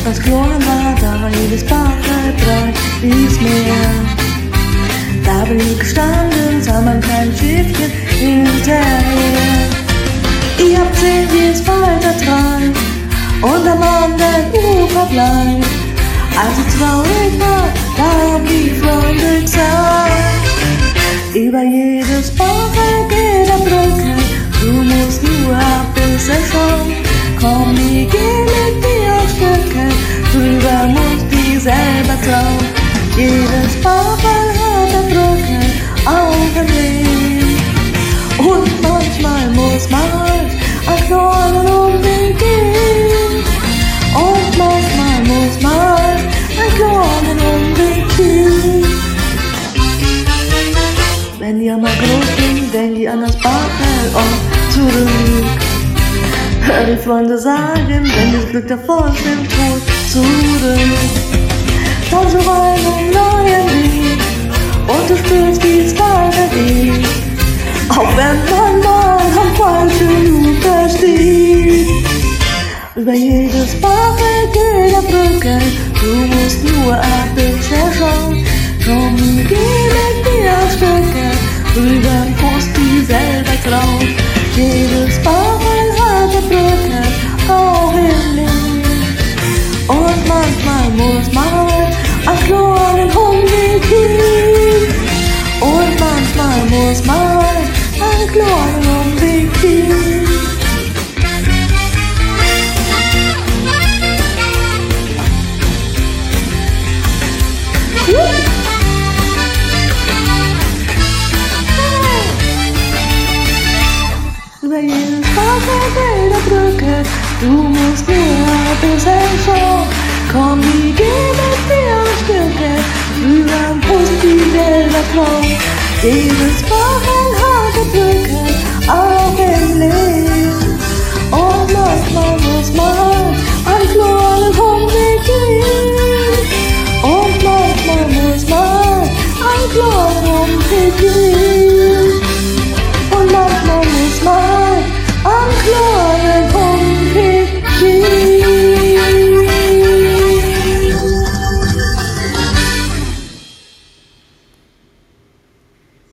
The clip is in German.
was klein war, da war jedes Bachel breit wie's Meer. Da bin ich gestanden, sah mein kleines Schiffchen hinterher. Ich hab gesehen, wie es weiter treibt und am anderen Ufer bleibt. Als ich traurig war, da blieb freundlich sein. Über jedes Bachel geht eine Brücke, du musst nur ein bisschen schauen. Komm, ich geh mit dir auf Stücke, drüber musst du selber trauen. Jedes Bachel hat eine Brücke auf dem Weg. Und manchmal muss man halt einen kleinen Umweg gehen. Und manchmal muss man halt einen kleinen Umweg gehen. Wenn ihr mal groß bin, denk ich an das Bachel und zurück. Hör die Freunde sagen, wenn das Glück davor stimmt, tot zurück. Dann so einen neuen Weg und du spürst, wie es weitergeht. Auch wenn man mal am falschen Ufer steht. Über jedes Bachel geht eine Brücke, du musst nur ein bisschen schauen. Komm, geh mit mir auf Stücke, drüber musst du selber trauen. Jedes Bachel hat eine Brücke, auch im Leben. Und manchmal muss man einen kleinen Umweg gehen. Und manchmal muss man einen kleinen Umweg gehen. Über jedes Bachel geht eine Brücke, du musst nur ein bisschen schauen. Komm, ich geh mit dir auf Stücke, drüber musst du selber trauen. Jedes Bachel hat eine Brücke.